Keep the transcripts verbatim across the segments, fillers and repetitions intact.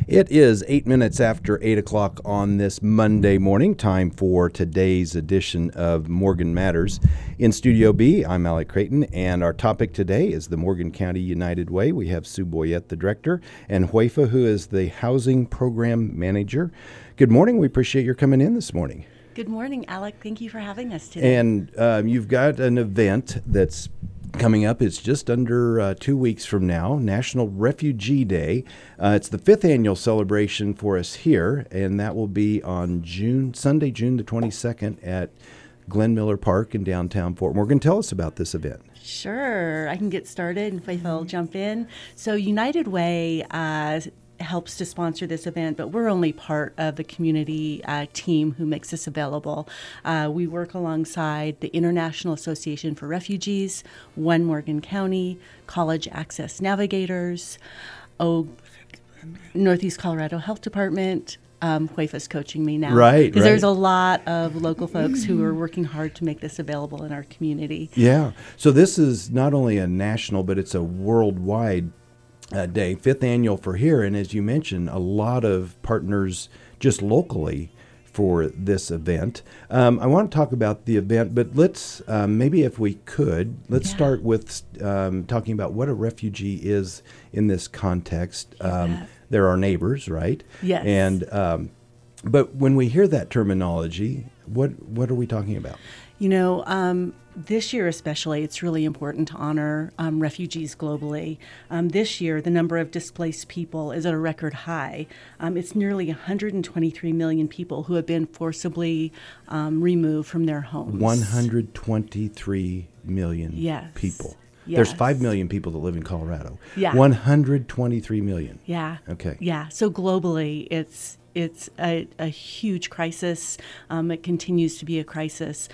It is eight minutes after eight o'clock on this Monday morning. Time for today's edition of Morgan Matters. In Studio B, I'm Alec Creighton, and our topic today is the Morgan County United Way. We have Sue Boyette, the director, and Huefa, who is the housing program manager. Good morning. We appreciate your coming in this morning. Good morning, Alec. Thank you for having us today. And um, you've got an event that's coming up. It's just under uh, two weeks from now, National Refugee Day. Uh, it's the fifth annual celebration for us here, and that will be on June Sunday, June the twenty-second at Glenn Miller Park in downtown Fort Morgan. Tell us about this event. Sure. I can get started and Faith will jump in. So United Way uh, helps to sponsor this event, but we're only part of the community uh, team who makes this available. Uh, we work alongside the International Association for Refugees, One Morgan County, College Access Navigators, oh, Northeast Colorado Health Department. Um, Huefa's coaching me now. Right, Because right. there's a lot of local folks who are working hard to make this available in our community. Yeah. So this is not only a national, but it's a worldwide Uh, day, fifth annual for here, and as you mentioned, a lot of partners just locally for this event. Um, I want to talk about the event, but let's um, maybe if we could, let's Yeah. start with um, talking about what a refugee is in this context. Um, Yeah. They're our neighbors, right? Yes. And um, but when we hear that terminology, what what are we talking about? You know, um, this year especially, it's really important to honor um, refugees globally. Um, this year, the number of displaced people is at a record high. Um, it's nearly one hundred twenty-three million people who have been forcibly um, removed from their homes. one hundred twenty-three million Yes. people. Yes. There's five million people that live in Colorado. Yeah. one hundred twenty-three million. Yeah. Okay. Yeah. So globally, it's it's a, a huge crisis. Um, it continues to be a crisis.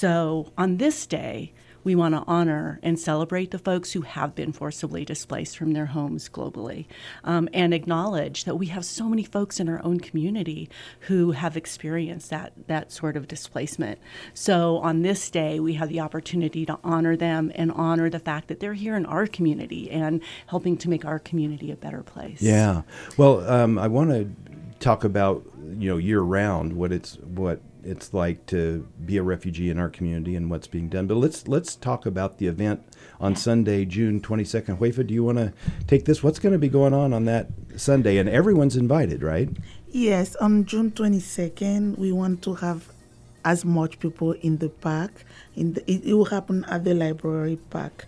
So on this day, we want to honor and celebrate the folks who have been forcibly displaced from their homes globally, um, and acknowledge that we have so many folks in our own community who have experienced that that sort of displacement. So on this day, we have the opportunity to honor them and honor the fact that they're here in our community and helping to make our community a better place. Yeah. Well, um, I want to talk about, you know, year round what it's what it's like to be a refugee in our community and what's being done. But let's let's talk about the event on Sunday, June twenty-second. Huefa, do you want to take this? What's going to be going on on that Sunday? And everyone's invited, right? Yes, on June twenty-second, we want to have as much people in the park. In the, it, it will happen at the library park.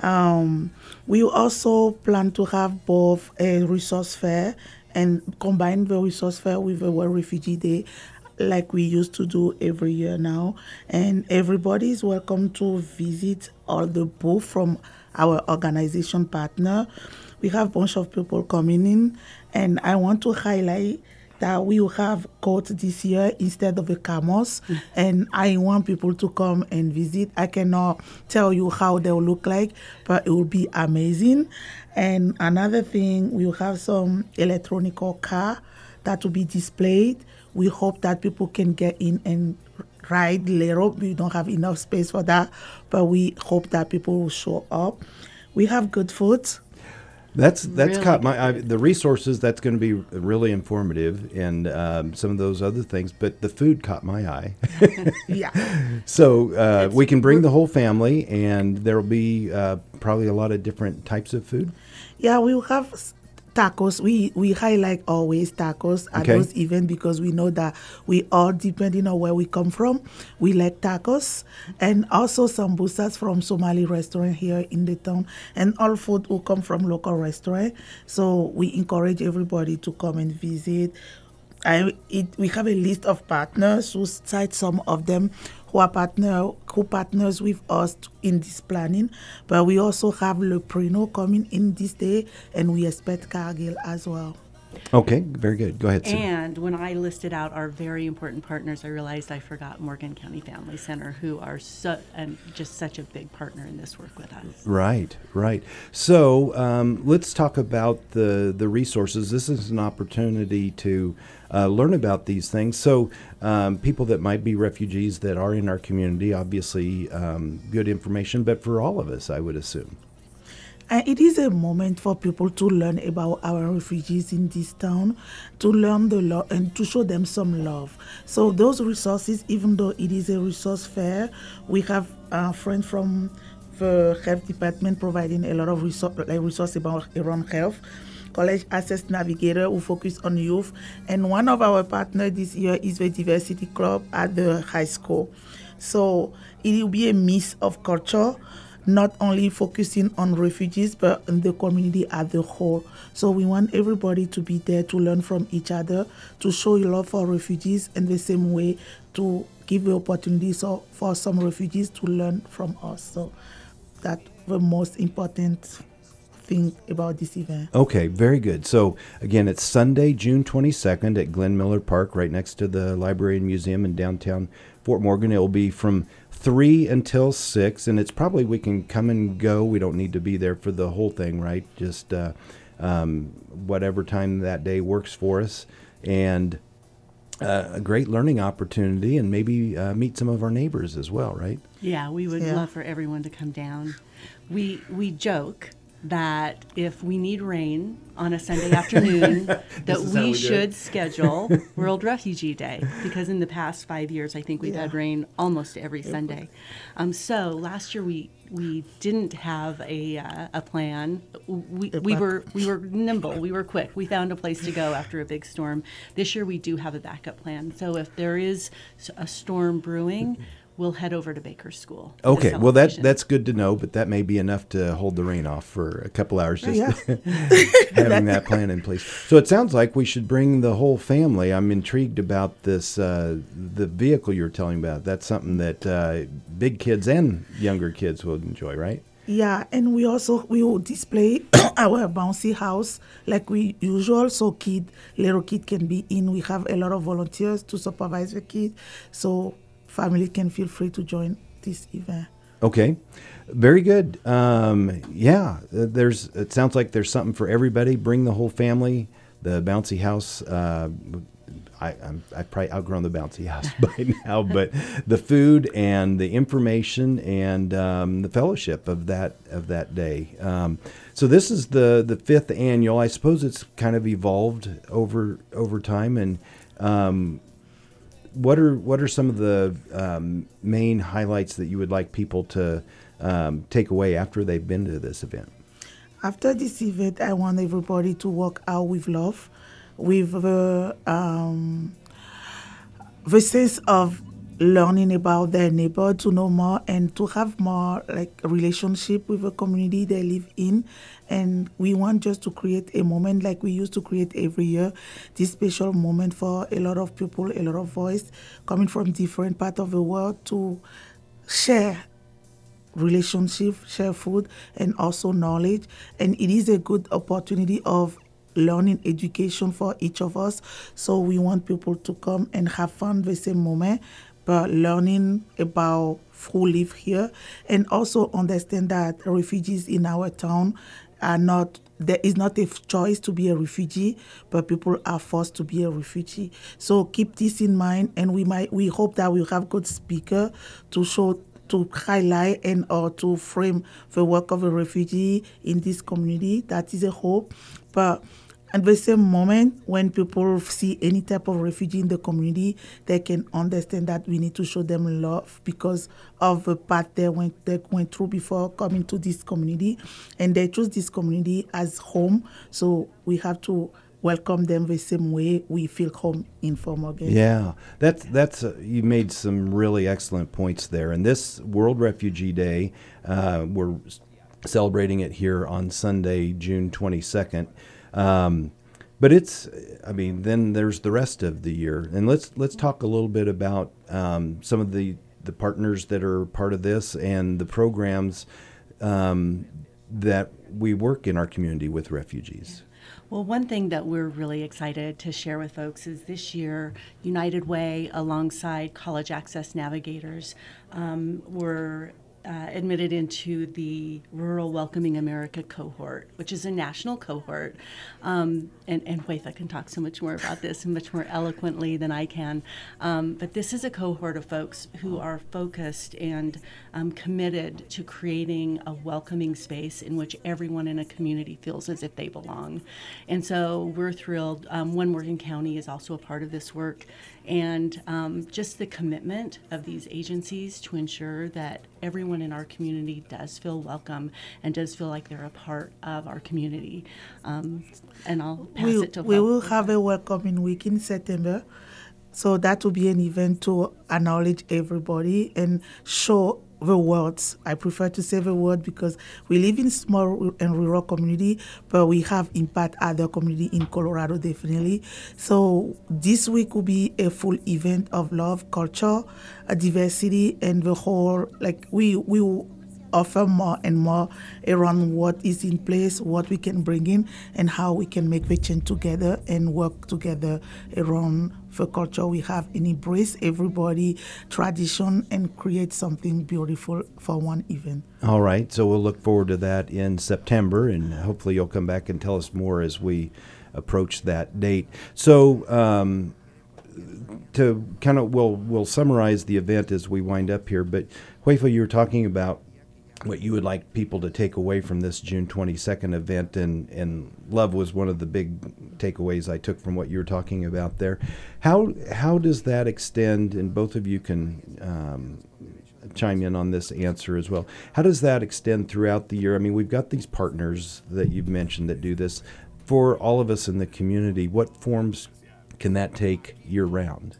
Um, we also plan to have both a resource fair and combine the resource fair with a World Refugee Day, like we used to do every year now. And everybody is welcome to visit all the booth from our organization partner. We have a bunch of people coming in, and I want to highlight that we will have goats this year instead of a camels, mm. and I want people to come and visit. I cannot tell you how they'll look like, but it will be amazing. And another thing, we will have some electronic car that will be displayed. We hope that people can get in and ride later. We don't have enough space for that, but we hope that people will show up. We have good food. That's that's Really caught my I, the resources. That's going to be really informative, and um, some of those other things. But the food caught my eye. Yeah. So uh, we can bring the whole family, and there will be uh, probably a lot of different types of food. Yeah, we will have s- tacos. We we highlight always tacos at Okay. those events because we know that we all, depending on where we come from, we like tacos. And also sambusas from Somali restaurant here in the town. And all food will come from local restaurant. So we encourage everybody to come and visit. I, it, we have a list of partners who cite some of them who are partner who partners with us in this planning, but we also have Le Prino coming in this day, and we expect Cargill as well. Okay, very good. Go ahead, Sue. And when I listed out our very important partners, I realized I forgot Morgan County Family Center, who are so, and just such a big partner in this work with us. Right, right. So um, let's talk about the the resources. This is an opportunity to uh, learn about these things. So um, people that might be refugees that are in our community, obviously um, good information, but for all of us, I would assume. And it is a moment for people to learn about our refugees in this town, to learn the law and to show them some love. So those resources, even though it is a resource fair, we have a friend from the health department providing a lot of resource, like resource about around health. College Access Navigator who focus on youth. And one of our partners this year is the Diversity Club at the high school. So it will be a mix of culture, not only focusing on refugees, but on the community as a whole. So we want everybody to be there to learn from each other, to show love for refugees, and the same way to give the opportunity so for some refugees to learn from us. So that's the most important thing about this event. Okay, very good. So again, it's Sunday, June twenty-second at Glenn Miller Park, right next to the Library and Museum in downtown Fort Morgan. It will be from three until six, and it's probably we can come and go. We don't need to be there for the whole thing, right? Just uh, um, whatever time that day works for us. And uh, a great learning opportunity, and maybe uh, meet some of our neighbors as well, right? Yeah, we would Yeah. love for everyone to come down. We we joke that if we need rain on a Sunday afternoon, that is how we we do should it. schedule World Refugee Day, because in the past five years, I think we've Yeah. had rain almost every Sunday. Um, so last year we we didn't have a uh, a plan. We we were we were nimble. We were quick. We found a place to go after a big storm. This year we do have a backup plan. So if there is a storm brewing, we'll head over to Baker School. for the Okay, well that celebration. that's good to know, but that may be enough to hold the rain off for a couple hours, just Yeah. having that plan in place. So it sounds like we should bring the whole family. I'm intrigued about this, uh, the vehicle you're telling about. That's something that uh, big kids and younger kids will enjoy, right? Yeah, and we also we will display our bouncy house like we usual, so kid little kid can be in. We have a lot of volunteers to supervise the kid, so family can feel free to join this event. Okay, very good. Um, yeah, uh, there's. It sounds like there's something for everybody. Bring the whole family. The bouncy house. Uh, I, I'm, I've probably outgrown the bouncy house by now, but the food and the information and um, the fellowship of that of that day. Um, so this is the the fifth annual. I suppose it's kind of evolved over over time. And um, what are what are some of the um, main highlights that you would like people to um, take away after they've been to this event? After this event, I want everybody to walk out with love, with the um, the sense of learning about their neighbor, to know more and to have more like relationship with the community they live in. And we want just to create a moment like we used to create every year, this special moment for a lot of people, a lot of voice coming from different parts of the world to share relationship, share food, and also knowledge. And it is a good opportunity of learning education for each of us. So we want people to come and have fun the same moment, but learning about who live here, and also understand that refugees in our town are not, there is not a choice to be a refugee, but people are forced to be a refugee. So keep this in mind, and we might we hope that we'll have good speaker to show, to highlight and or to frame the work of a refugee in this community. That is a hope. But at the same moment, when people see any type of refugee in the community, they can understand that we need to show them love because of the path they went, they went through before coming to this community. And they choose this community as home. So we have to welcome them the same way we feel home in Fort Morgan. Yeah, that's that's uh, you made some really excellent points there. And this World Refugee Day, uh, we're celebrating it here on Sunday, June twenty-second. Um, but it's, I mean, then there's the rest of the year, and let's let's talk a little bit about um, some of the the partners that are part of this and the programs um, that we work in our community with refugees. Well, one thing that we're really excited to share with folks is this year, United Way, alongside College Access Navigators, um, we're uh, admitted into the Rural Welcoming America cohort, which is a national cohort. Um, and, and Huefa can talk so much more about this and much more eloquently than I can. Um, but this is a cohort of folks who are focused and um, committed to creating a welcoming space in which everyone in a community feels as if they belong. And so we're thrilled. Um, One Morgan County is also a part of this work. And um, just the commitment of these agencies to ensure that everyone in our community does feel welcome and does feel like they're a part of our community. Um, and I'll pass we, it to We Huefa. will have a welcoming week in September. So that will be an event to acknowledge everybody and show the words. I prefer to say the word because we live in small and rural community, but we have impact other community in Colorado definitely. So this week will be a full event of love, culture, uh, diversity, and the whole, like we we will offer more and more around what is in place, what we can bring in, and how we can make the change together and work together around the culture we have and embrace everybody tradition and create something beautiful for one event. All right, so we'll look forward to that in September, and hopefully you'll come back and tell us more as we approach that date. So um, to kind of, we'll, we'll summarize the event as we wind up here, but Huefa, you were talking about what you would like people to take away from this June twenty-second event, and, and love was one of the big takeaways I took from what you were talking about there. How how does that extend, and both of you can um, chime in on this answer as well, how does that extend throughout the year? I mean, we've got these partners that you've mentioned that do this. For all of us in the community, what forms can that take year-round?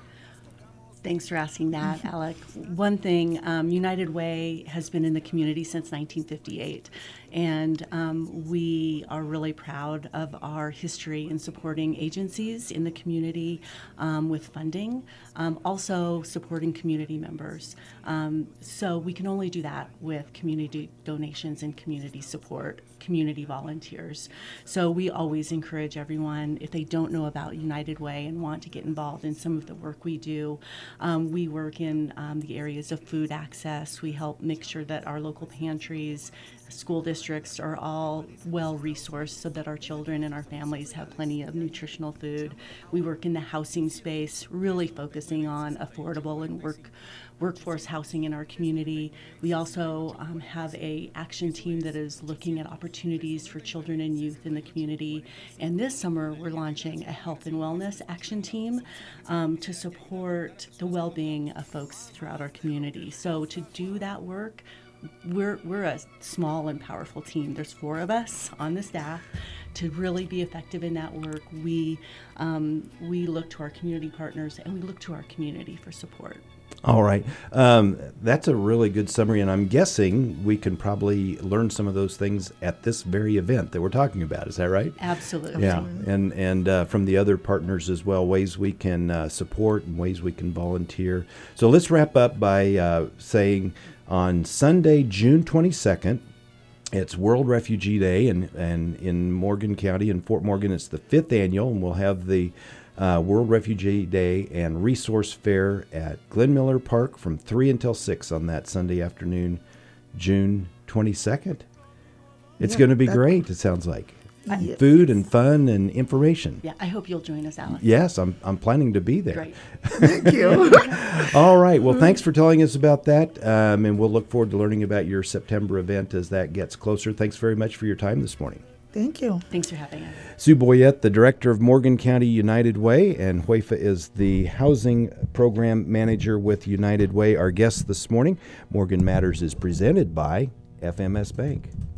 Thanks for asking that, Alec. One thing, um, United Way has been in the community since nineteen fifty-eight, and um, we are really proud of our history in supporting agencies in the community um, with funding, um, also supporting community members. Um, so we can only do that with community donations and community support, community volunteers. So we always encourage everyone, if they don't know about United Way and want to get involved in some of the work we do, Um, we work in um, the areas of food access. We help make sure that our local pantries, school districts are all well resourced so that our children and our families have plenty of nutritional food. We work in the housing space, really focusing on affordable and work workforce housing in our community. We also um, have a action team that is looking at opportunities for children and youth in the community. And this summer, we're launching a health and wellness action team um, to support the well-being of folks throughout our community. So to do that work, we're we're a small and powerful team. There's four of us on the staff. To really be effective in that work, we um, we look to our community partners and we look to our community for support. All right. Um, that's a really good summary, and I'm guessing we can probably learn some of those things at this very event that we're talking about. Is that right? Absolutely. Yeah, and and uh, from the other partners as well, ways we can uh, support and ways we can volunteer. So let's wrap up by uh, saying on Sunday, June twenty-second, it's World Refugee Day, and, and in Morgan County, in Fort Morgan, it's the fifth annual, and we'll have the Uh, World Refugee Day and Resource Fair at Glenn Miller Park from three until six on that Sunday afternoon, June twenty-second. It's Yeah, going to be that- great, it sounds like. Yes. Food and fun and information. Yeah, I hope you'll join us, Alex. Yes, I'm I'm planning to be there. Great. Thank you. All right. Well, thanks for telling us about that, um, and we'll look forward to learning about your September event as that gets closer. Thanks very much for your time this morning. Thank you. Thanks for having us. Sue Boyette, the director of Morgan County United Way, and Huefa is the housing program manager with United Way. Our guest this morning, Morgan Matters, is presented by F M S Bank.